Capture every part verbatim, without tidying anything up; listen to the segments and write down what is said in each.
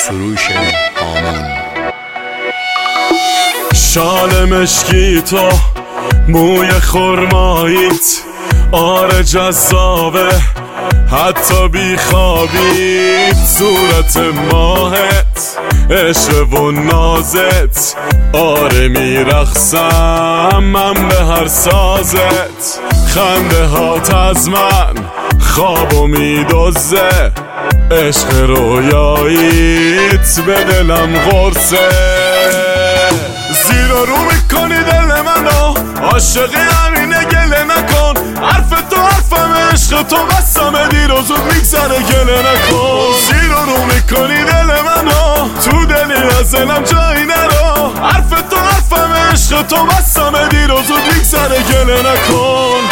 سروش هامون. شال مشکی تو موی خرماییت آره جذابه، حتی بی خوابیت صورت ماهت عشق و نازت آره میرخصم من به هر سازت. خنده هات از من خوابو میدوزه، عشق رویاییت به دلم قرصه. زیر و رو میکنی دل منو، عاشقی همینه گله نکن. حرف تو حرفم، عشق تو بسمه، دیر و زود میگذره گله نکن. زیر و رو میکنی دل منو، تو دلی از دلم جایی نرو. حرف تو حرفم، عشق تو بسمه، دیر و زود میگذره گله نکن.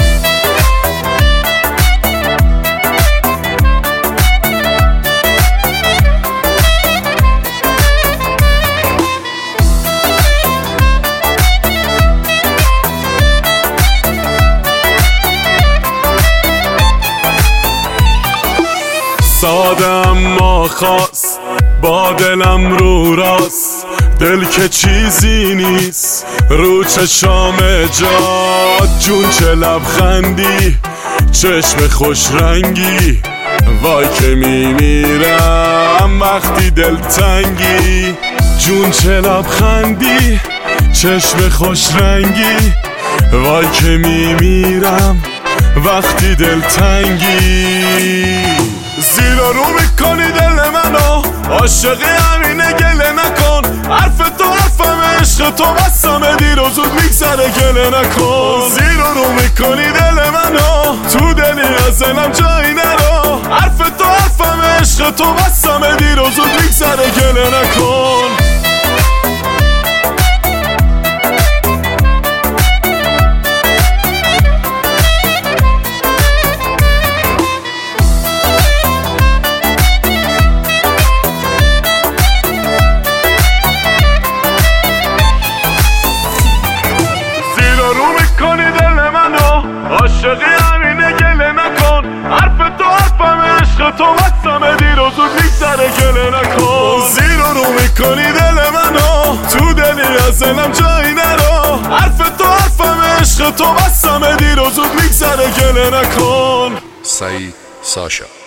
ساده اما خاص با دلم رو راست، دل که چیزی نیست رو چشام جاد. جون چه لبخندی، چشم خوش رنگی، وای که میمیرم وقتی دل تنگی. جون چه لبخندی، چشم خوش رنگی، وای که میمیرم وقتی دل تنگی. زیر و رو میکنی دل منو، عاشقی همینه گله نکن. حرف تو حرفم، عشق تو بسمه، دیر و زود میگذره گله نکن. زیر و رو میکنی دل منو، تو دلی از دلم جایی نرو. حرف تو حرفم، عشق تو بسمه، دیر و زود میگذره گله نکن. عاشقی همینه گله نکن. حرف تو حرفم، عشق تو بسمه، دیر و زود میگذره گله نکن. زیر و رو میکنی دل منو، تو دلی از دلم جایی نرو. حرف تو حرفم، عشق تو بسمه، دیر و زود میگذره گله نکن. سعید ساشا.